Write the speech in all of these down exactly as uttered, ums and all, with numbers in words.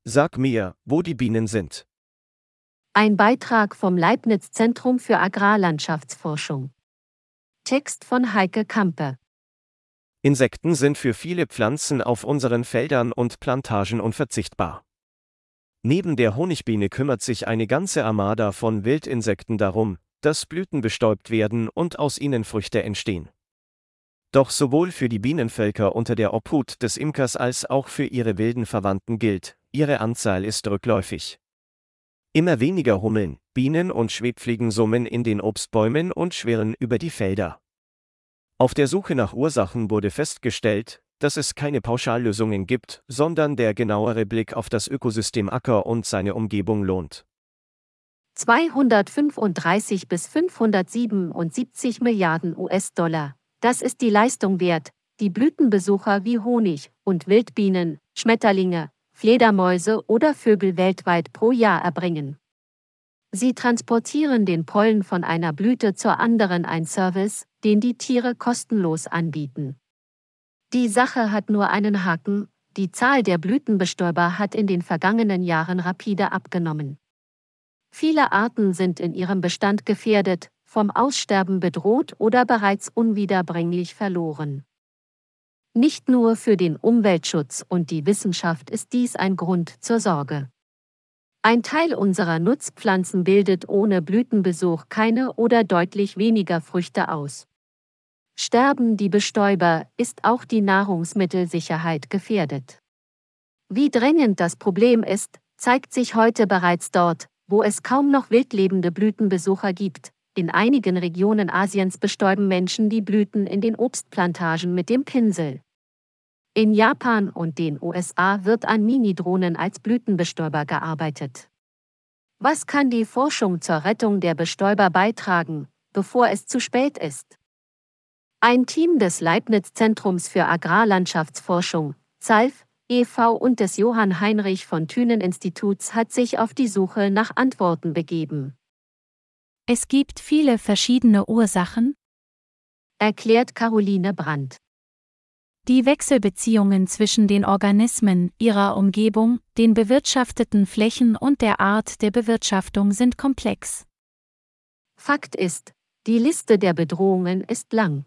Sag mir, wo die Bienen sind. Ein Beitrag vom Leibniz-Zentrum für Agrarlandschaftsforschung. Text von Heike Kampe. Insekten sind für viele Pflanzen auf unseren Feldern und Plantagen unverzichtbar. Neben der Honigbiene kümmert sich eine ganze Armada von Wildinsekten darum, dass Blüten bestäubt werden und aus ihnen Früchte entstehen. Doch sowohl für die Bienenvölker unter der Obhut des Imkers als auch für ihre wilden Verwandten gilt, ihre Anzahl ist rückläufig. Immer weniger Hummeln, Bienen und Schwebfliegen summen in den Obstbäumen und schwirren über die Felder. Auf der Suche nach Ursachen wurde festgestellt, dass es keine Pauschallösungen gibt, sondern der genauere Blick auf das Ökosystem Acker und seine Umgebung lohnt. zweihundertfünfunddreißig bis fünfhundertsiebenundsiebzig Milliarden U S-Dollar. Das ist die Leistung wert, die Blütenbesucher wie Honig- und Wildbienen, Schmetterlinge, Fledermäuse oder Vögel weltweit pro Jahr erbringen. Sie transportieren den Pollen von einer Blüte zur anderen, ein Service, den die Tiere kostenlos anbieten. Die Sache hat nur einen Haken: die Zahl der Blütenbestäuber hat in den vergangenen Jahren rapide abgenommen. Viele Arten sind in ihrem Bestand gefährdet, vom Aussterben bedroht oder bereits unwiederbringlich verloren. Nicht nur für den Umweltschutz und die Wissenschaft ist dies ein Grund zur Sorge. Ein Teil unserer Nutzpflanzen bildet ohne Blütenbesuch keine oder deutlich weniger Früchte aus. Sterben die Bestäuber, ist auch die Nahrungsmittelsicherheit gefährdet. Wie drängend das Problem ist, zeigt sich heute bereits dort, wo es kaum noch wildlebende Blütenbesucher gibt. In einigen Regionen Asiens bestäuben Menschen die Blüten in den Obstplantagen mit dem Pinsel. In Japan und den U S A wird an Mini-Drohnen als Blütenbestäuber gearbeitet. Was kann die Forschung zur Rettung der Bestäuber beitragen, bevor es zu spät ist? Ein Team des Leibniz-Zentrums für Agrarlandschaftsforschung, Z A L F e V und des Johann Heinrich von Thünen Instituts hat sich auf die Suche nach Antworten begeben. Es gibt viele verschiedene Ursachen, erklärt Caroline Brandt. Die Wechselbeziehungen zwischen den Organismen, ihrer Umgebung, den bewirtschafteten Flächen und der Art der Bewirtschaftung sind komplex. Fakt ist, die Liste der Bedrohungen ist lang.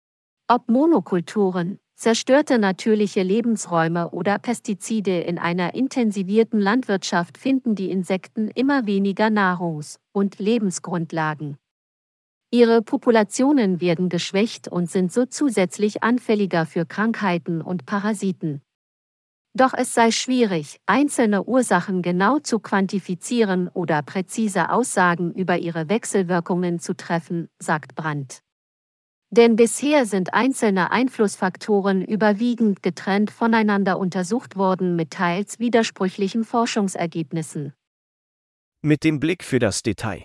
Ob Monokulturen, zerstörte natürliche Lebensräume oder Pestizide, in einer intensivierten Landwirtschaft finden die Insekten immer weniger Nahrungs- und Lebensgrundlagen. Ihre Populationen werden geschwächt und sind so zusätzlich anfälliger für Krankheiten und Parasiten. Doch es sei schwierig, einzelne Ursachen genau zu quantifizieren oder präzise Aussagen über ihre Wechselwirkungen zu treffen, sagt Brandt. Denn bisher sind einzelne Einflussfaktoren überwiegend getrennt voneinander untersucht worden mit teils widersprüchlichen Forschungsergebnissen. Mit dem Blick für das Detail.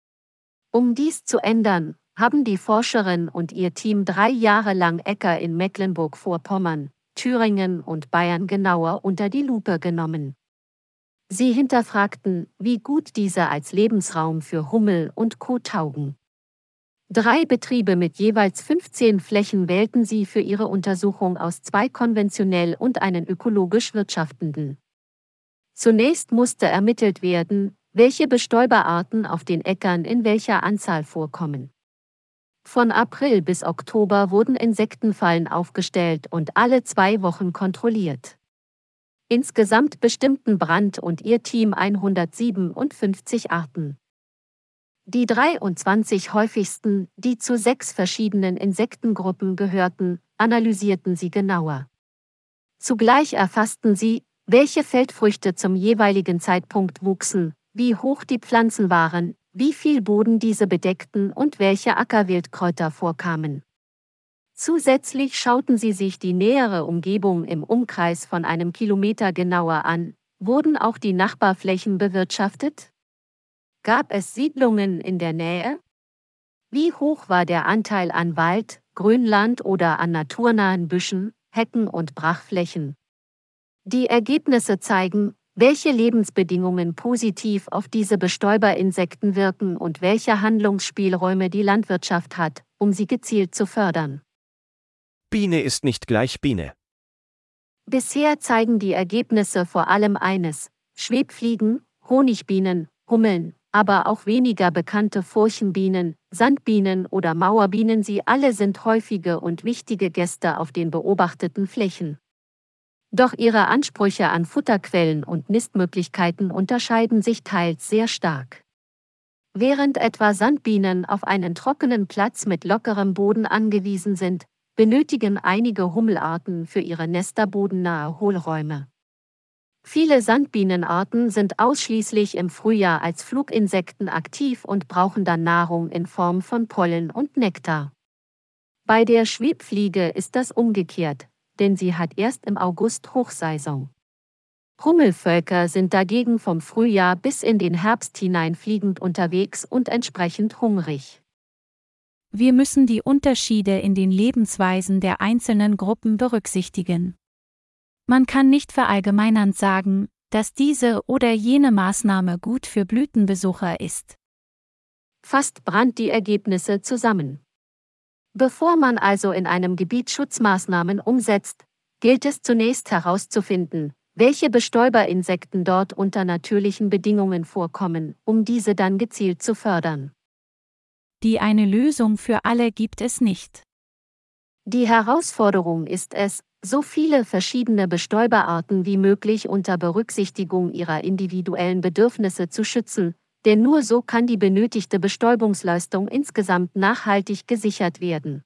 Um dies zu ändern, haben die Forscherin und ihr Team drei Jahre lang Äcker in Mecklenburg-Vorpommern, Thüringen und Bayern genauer unter die Lupe genommen. Sie hinterfragten, wie gut diese als Lebensraum für Hummel und Co. taugen. Drei Betriebe mit jeweils fünfzehn Flächen wählten sie für ihre Untersuchung aus, zwei konventionell und einen ökologisch wirtschaftenden. Zunächst musste ermittelt werden, welche Bestäuberarten auf den Äckern in welcher Anzahl vorkommen. Von April bis Oktober wurden Insektenfallen aufgestellt und alle zwei Wochen kontrolliert. Insgesamt bestimmten Brandt und ihr Team hundertsiebenundfünfzig Arten. Die dreiundzwanzig häufigsten, die zu sechs verschiedenen Insektengruppen gehörten, analysierten sie genauer. Zugleich erfassten sie, welche Feldfrüchte zum jeweiligen Zeitpunkt wuchsen, wie hoch die Pflanzen waren, wie viel Boden diese bedeckten und welche Ackerwildkräuter vorkamen. Zusätzlich schauten sie sich die nähere Umgebung im Umkreis von einem Kilometer genauer an. Wurden auch die Nachbarflächen bewirtschaftet? Gab es Siedlungen in der Nähe? Wie hoch war der Anteil an Wald, Grünland oder an naturnahen Büschen, Hecken und Brachflächen? Die Ergebnisse zeigen, welche Lebensbedingungen positiv auf diese Bestäuberinsekten wirken und welche Handlungsspielräume die Landwirtschaft hat, um sie gezielt zu fördern. Biene ist nicht gleich Biene. Bisher zeigen die Ergebnisse vor allem eines: Schwebfliegen, Honigbienen, Hummeln, aber auch weniger bekannte Furchenbienen, Sandbienen oder Mauerbienen, sie alle sind häufige und wichtige Gäste auf den beobachteten Flächen. Doch ihre Ansprüche an Futterquellen und Nistmöglichkeiten unterscheiden sich teils sehr stark. Während etwa Sandbienen auf einen trockenen Platz mit lockerem Boden angewiesen sind, benötigen einige Hummelarten für ihre Nester bodennahe Hohlräume. Viele Sandbienenarten sind ausschließlich im Frühjahr als Fluginsekten aktiv und brauchen dann Nahrung in Form von Pollen und Nektar. Bei der Schwebfliege ist das umgekehrt, denn sie hat erst im August Hochsaison. Hummelvölker sind dagegen vom Frühjahr bis in den Herbst hinein fliegend unterwegs und entsprechend hungrig. Wir müssen die Unterschiede in den Lebensweisen der einzelnen Gruppen berücksichtigen. Man kann nicht verallgemeinernd sagen, dass diese oder jene Maßnahme gut für Blütenbesucher ist. Fasst Brandt die Ergebnisse zusammen. Bevor man also in einem Gebiet Schutzmaßnahmen umsetzt, gilt es zunächst herauszufinden, welche Bestäuberinsekten dort unter natürlichen Bedingungen vorkommen, um diese dann gezielt zu fördern. Die eine Lösung für alle gibt es nicht. Die Herausforderung ist es, so viele verschiedene Bestäuberarten wie möglich unter Berücksichtigung ihrer individuellen Bedürfnisse zu schützen, denn nur so kann die benötigte Bestäubungsleistung insgesamt nachhaltig gesichert werden.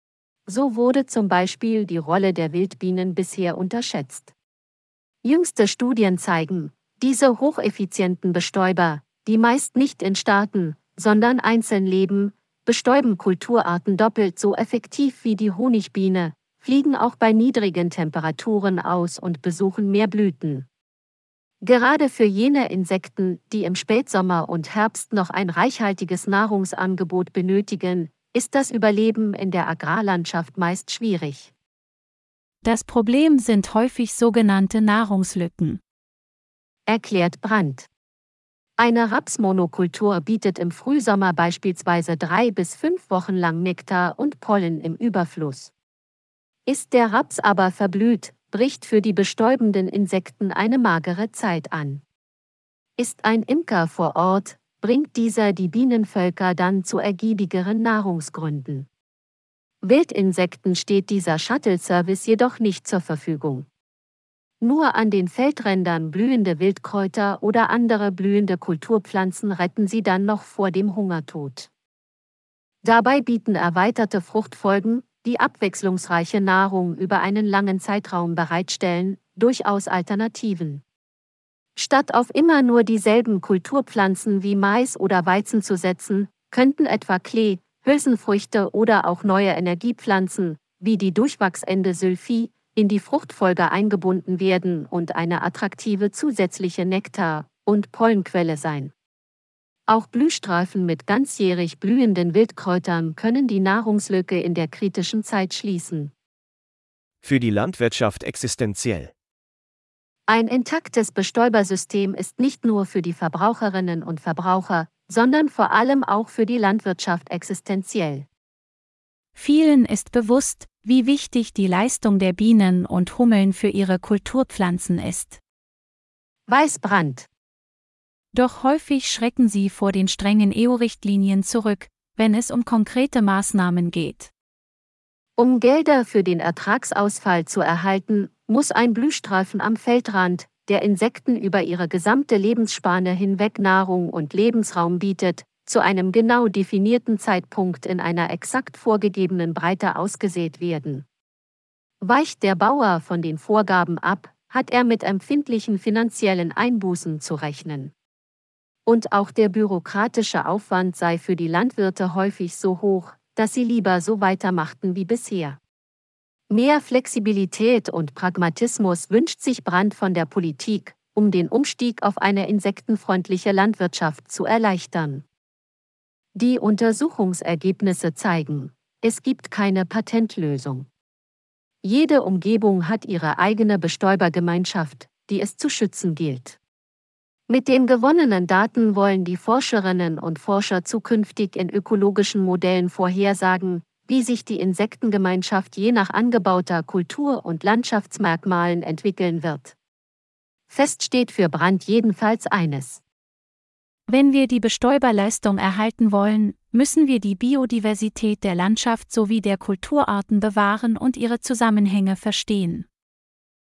So wurde zum Beispiel die Rolle der Wildbienen bisher unterschätzt. Jüngste Studien zeigen, diese hocheffizienten Bestäuber, die meist nicht in Staaten, sondern einzeln leben, bestäuben Kulturarten doppelt so effektiv wie die Honigbiene, fliegen auch bei niedrigen Temperaturen aus und besuchen mehr Blüten. Gerade für jene Insekten, die im Spätsommer und Herbst noch ein reichhaltiges Nahrungsangebot benötigen, ist das Überleben in der Agrarlandschaft meist schwierig. Das Problem sind häufig sogenannte Nahrungslücken, erklärt Brandt. Eine Rapsmonokultur bietet im Frühsommer beispielsweise drei bis fünf Wochen lang Nektar und Pollen im Überfluss. Ist der Raps aber verblüht, bricht für die bestäubenden Insekten eine magere Zeit an. Ist ein Imker vor Ort, bringt dieser die Bienenvölker dann zu ergiebigeren Nahrungsgründen. Wildinsekten steht dieser Shuttle-Service jedoch nicht zur Verfügung. Nur an den Feldrändern blühende Wildkräuter oder andere blühende Kulturpflanzen retten sie dann noch vor dem Hungertod. Dabei bieten erweiterte Fruchtfolgen, die abwechslungsreiche Nahrung über einen langen Zeitraum bereitstellen, durchaus Alternativen. Statt auf immer nur dieselben Kulturpflanzen wie Mais oder Weizen zu setzen, könnten etwa Klee, Hülsenfrüchte oder auch neue Energiepflanzen, wie die Durchwachsende Sylphie, in die Fruchtfolge eingebunden werden und eine attraktive zusätzliche Nektar- und Pollenquelle sein. Auch Blühstreifen mit ganzjährig blühenden Wildkräutern können die Nahrungslücke in der kritischen Zeit schließen. Für die Landwirtschaft existenziell. Ein intaktes Bestäubersystem ist nicht nur für die Verbraucherinnen und Verbraucher, sondern vor allem auch für die Landwirtschaft existenziell. Vielen ist bewusst, wie wichtig die Leistung der Bienen und Hummeln für ihre Kulturpflanzen ist. Weiß Brandt. Doch häufig schrecken sie vor den strengen E U-Richtlinien zurück, wenn es um konkrete Maßnahmen geht. Um Gelder für den Ertragsausfall zu erhalten, muss ein Blühstreifen am Feldrand, der Insekten über ihre gesamte Lebensspanne hinweg Nahrung und Lebensraum bietet, zu einem genau definierten Zeitpunkt in einer exakt vorgegebenen Breite ausgesät werden. Weicht der Bauer von den Vorgaben ab, hat er mit empfindlichen finanziellen Einbußen zu rechnen. Und auch der bürokratische Aufwand sei für die Landwirte häufig so hoch, dass sie lieber so weitermachten wie bisher. Mehr Flexibilität und Pragmatismus wünscht sich Brandt von der Politik, um den Umstieg auf eine insektenfreundliche Landwirtschaft zu erleichtern. Die Untersuchungsergebnisse zeigen, es gibt keine Patentlösung. Jede Umgebung hat ihre eigene Bestäubergemeinschaft, die es zu schützen gilt. Mit den gewonnenen Daten wollen die Forscherinnen und Forscher zukünftig in ökologischen Modellen vorhersagen, wie sich die Insektengemeinschaft je nach angebauter Kultur- und Landschaftsmerkmalen entwickeln wird. Fest steht für Brandt jedenfalls eines. Wenn wir die Bestäuberleistung erhalten wollen, müssen wir die Biodiversität der Landschaft sowie der Kulturarten bewahren und ihre Zusammenhänge verstehen.